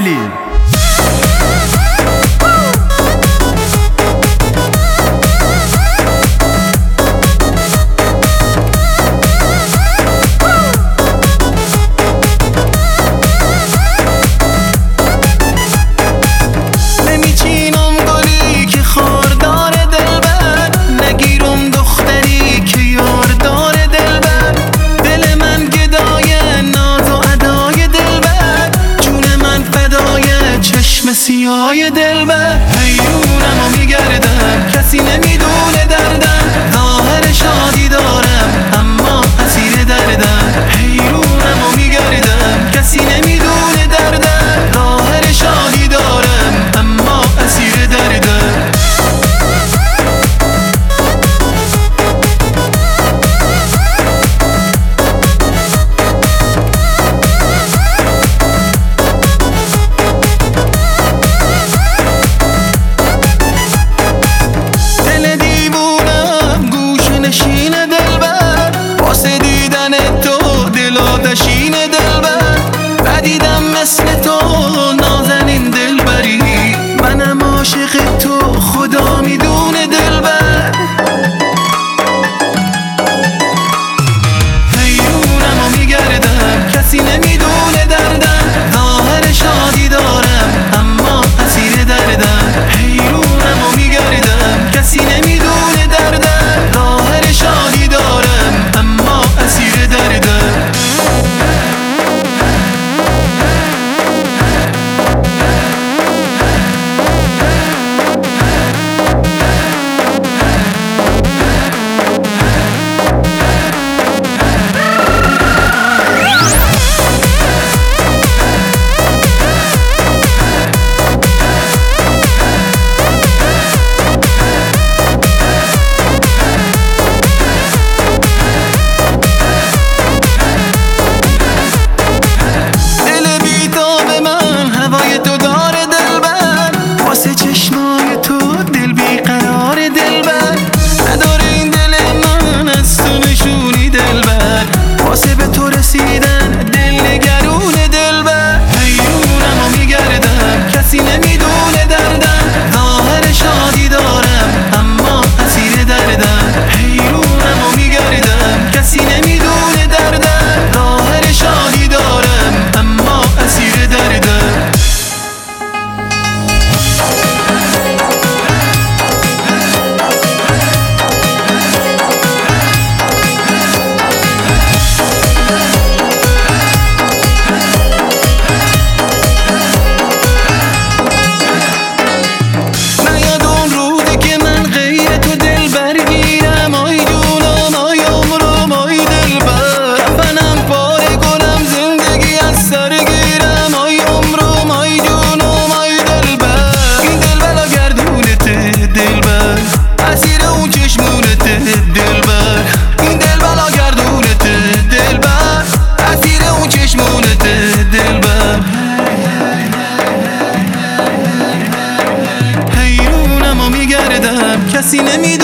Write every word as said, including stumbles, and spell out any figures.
اسماعیلی. سیاه دلبر حیرونم و میگردم، کسی نمیدونه دردم، ظاهر شادی دارم اما اسیر دردم. حیرونم و میگردم، کسی نمیدونه دردم، ظاهر شادی دارم اما اسیر دردم. نشین دلبر ندیدم مثل تو نازنین دلبری، منم عاشق تو خدا میدونه دلبر. حیرونم و میگردم، کسی نمیدونه دردم، ظاهر شادی دارم اما اسیر دردم. حیرونم و میگردم، کسی نمیدونه دردم، ظاهر شادی دارم اما اسیر دردم. کسی نمیدونه